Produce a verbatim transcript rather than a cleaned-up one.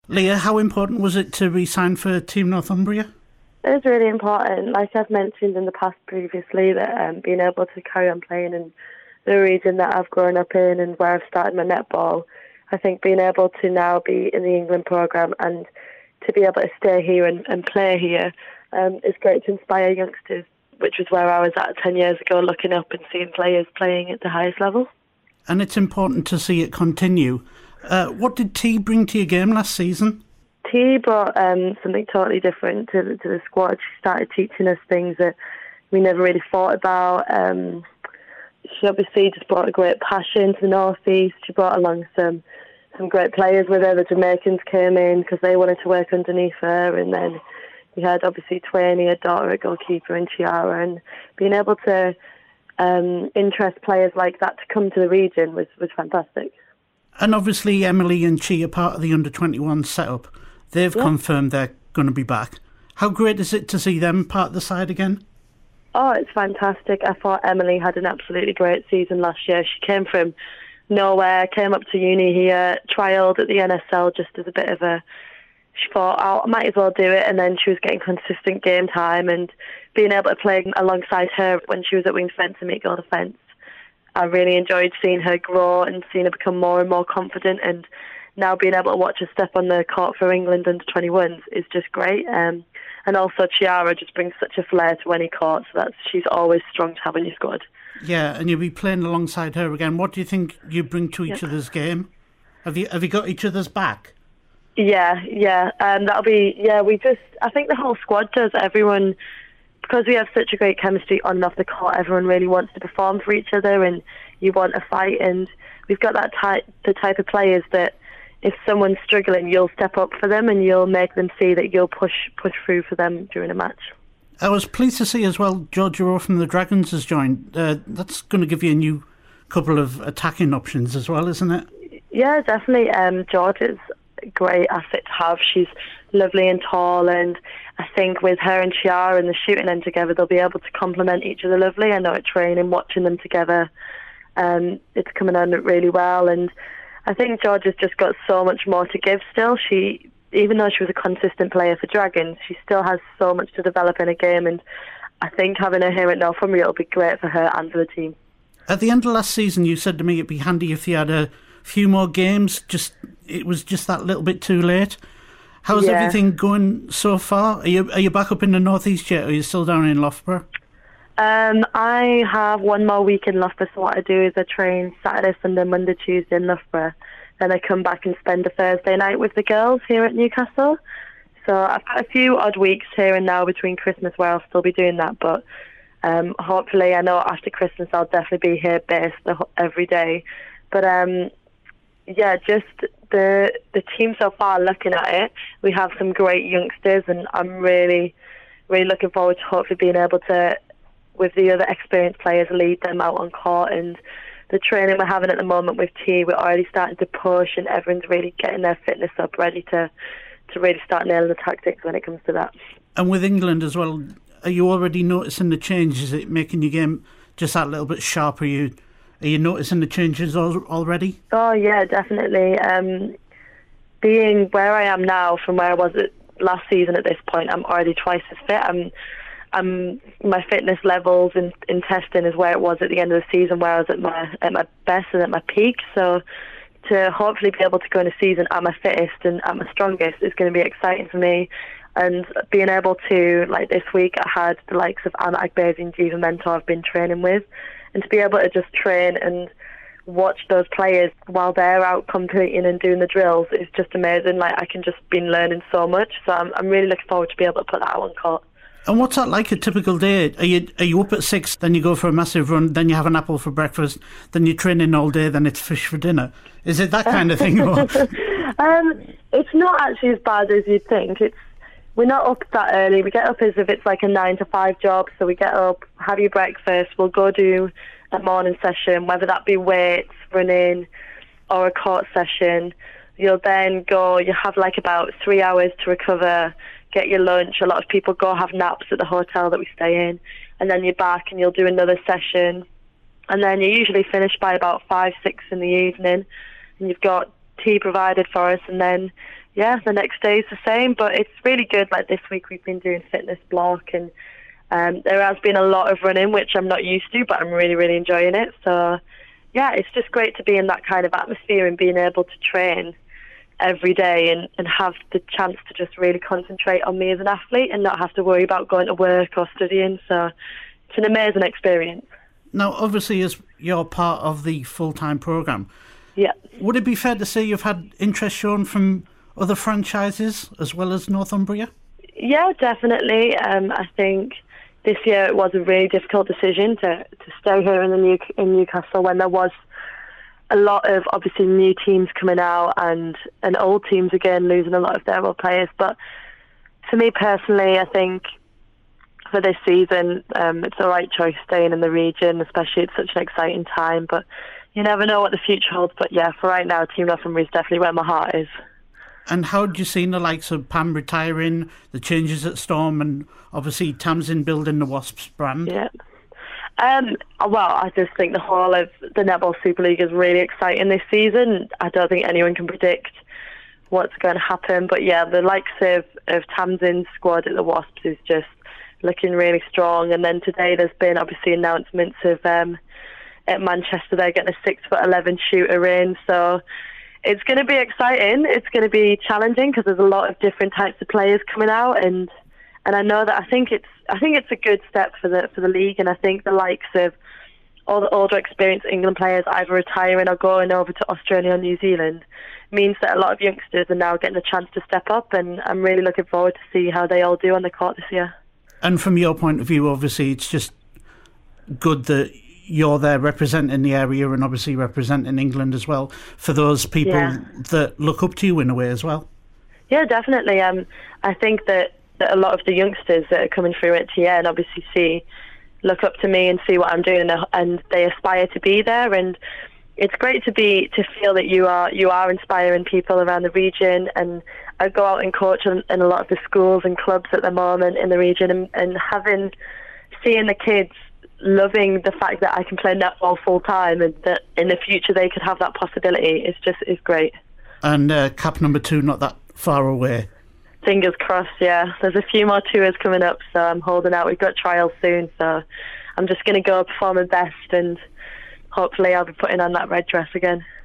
Leah, how important was it to re-sign for Team Northumbria? It was really important. Like I've mentioned in the past previously, that um, being able to carry on playing in the region that I've grown up in and where I've started my netball, I think being able to now be in the England programme and to be able to stay here and, and play here um, is great to inspire youngsters, which was where I was at ten years ago, looking up and seeing players playing at the highest level. And it's important to see it continue. Uh, what did T bring to your game last season? T brought um, something totally different to, to the squad. She started teaching us things that we never really thought about. Um, she obviously just brought a great passion to the North East. She brought along some some great players with her. The Jamaicans came in because they wanted to work underneath her, and then we had obviously Twainey, her daughter, a goalkeeper, and Chiara, and being able to um, interest players like that to come to the region was, was fantastic. And obviously Emily and Chi are part of the under twenty-one setup. They've yeah. confirmed they're going to be back. How great is it to see them part of the side again? Oh, it's fantastic. I thought Emily had an absolutely great season last year. She came from nowhere, came up to uni here, trialled at the N S L just as a bit of a... She thought, oh, I might as well do it, and then she was getting consistent game time, and being able to play alongside her when she was at wing defence and mid goal defence. I really enjoyed seeing her grow and seeing her become more and more confident, and now being able to watch her step on the court for England under twenty-ones is just great. Um, and also Chiara just brings such a flair to any court, so that's she's always strong to have in your squad. Yeah, and you'll be playing alongside her again. What do you think you bring to each yep. other's game? Have you have you got each other's back? Yeah, yeah, um, that'll be yeah. We just I think the whole squad does. Everyone, because we have such a great chemistry on and off the court, everyone really wants to perform for each other, and you want a fight. And we've got that type the type of players that, if someone's struggling, you'll step up for them and you'll make them see that you'll push push through for them during a match. I was pleased to see as well Georgia Rowe from the Dragons has joined. Uh, that's going to give you a new couple of attacking options as well, isn't it? Yeah, definitely. Um, Georgia's a great asset to have. She's lovely and tall, and I think with her and Chiara and the shooting end together, they'll be able to complement each other lovely. I know at training, watching them together, um, it's coming on really well, and I think Georgia's just got so much more to give still. She, even though she was a consistent player for Dragons, she still has so much to develop in a game, and I think having her here at Northumbria will be great for her and for the team. At the end of last season, you said to me it'd be handy if you had a few more games. Just it was just that little bit too late. How's yeah. everything going so far? Are you are you back up in the North East yet, or are you still down in Loughborough? Um, I have one more week in Loughborough, so what I do is I train Saturday, Sunday, Monday, Tuesday in Loughborough. Then I come back and spend a Thursday night with the girls here at Newcastle. So I've got a few odd weeks here and now between Christmas where I'll still be doing that, but um, hopefully I know after Christmas I'll definitely be here based every day. But um, yeah, just the the team so far, looking at it, we have some great youngsters, and I'm really, really looking forward to hopefully being able to, with the other experienced players, lead them out on court. And the training we're having at the moment with T, we're already starting to push, and everyone's really getting their fitness up, ready to, to really start nailing the tactics when it comes to that. And with England as well, are you already noticing the change? Is it making your game just that little bit sharper? Are you, are you noticing the changes al- already? Oh, yeah, definitely. Um, being where I am now from where I was at last season at this point, I'm already twice as fit. I'm Um, my fitness levels in, in testing is where it was at the end of the season, where I was at my at my best and at my peak. So to hopefully be able to go in a season at my fittest and at my strongest is going to be exciting for me. And being able to, like this week, I had the likes of Anna Agbezi and Jiva Mentor I've been training with, and to be able to just train and watch those players while they're out competing and doing the drills is just amazing. Like, I can just been learning so much, so I'm, I'm really looking forward to be able to put that out on court. And what's that like, a typical day? Are you are you up at six, then you go for a massive run, then you have an apple for breakfast, then you're training all day, then it's fish for dinner? Is it that kind of thing? um, it's not actually as bad as you'd think. It's we're not up that early. We get up as if it's like a nine to five job. So we get up, have your breakfast, we'll go do a morning session, whether that be weights, running, or a court session. You'll then go, you have like about three hours to recover, get your lunch. A lot of people go have naps at the hotel that we stay in, and then you're back and you'll do another session, and then you're usually finished by about five, six in the evening, and you've got tea provided for us, and then yeah, the next day is the same. But it's really good. Like this week, we've been doing fitness block, and um, there has been a lot of running, which I'm not used to, but I'm really, really enjoying it. So yeah, it's just great to be in that kind of atmosphere and being able to train every day and, and have the chance to just really concentrate on me as an athlete and not have to worry about going to work or studying. So it's an amazing experience. Now, obviously, as you're part of the full-time programme, yeah, would it be fair to say you've had interest shown from other franchises as well as Northumbria? Yeah, definitely. Um, I think this year it was a really difficult decision to, to stay here in the New, in Newcastle when there was a lot of obviously new teams coming out and, and old teams again losing a lot of their old players. But for me personally, I think for this season, um, it's the right choice staying in the region, especially it's such an exciting time. But you never know what the future holds. But yeah, for right now, Team Northumbria is definitely where my heart is. And how do you see the likes of Pam retiring, the changes at Storm, and obviously Tamsin building the Wasps brand? Yeah. Um, well, I just think the whole of the Netball Super League is really exciting this season. I don't think anyone can predict what's going to happen. But yeah, the likes of, of Tamsin's squad at the Wasps is just looking really strong. And then today there's been obviously announcements of um, at Manchester they're getting a six foot eleven shooter in. So it's going to be exciting. It's going to be challenging because there's a lot of different types of players coming out, and and I know that I think it's I think it's a good step for the for the league, and I think the likes of all the older experienced England players either retiring or going over to Australia or New Zealand means that a lot of youngsters are now getting a chance to step up, and I'm really looking forward to see how they all do on the court this year. And from your point of view, obviously, it's just good that you're there representing the area and obviously representing England as well for those people yeah. that look up to you in a way as well. Yeah, definitely. Um, I think that, that a lot of the youngsters that are coming through at T N obviously see, look up to me and see what I'm doing, and they aspire to be there. And it's great to be to feel that you are you are inspiring people around the region. And I go out and coach in, in a lot of the schools and clubs at the moment in the region, and, and having seeing the kids loving the fact that I can play netball full time and that in the future they could have that possibility is just is great. And uh, cap number two not that far away. Fingers crossed, yeah. There's a few more tours coming up, so I'm holding out. We've got trials soon, so I'm just going to go perform my best, and hopefully I'll be putting on that red dress again.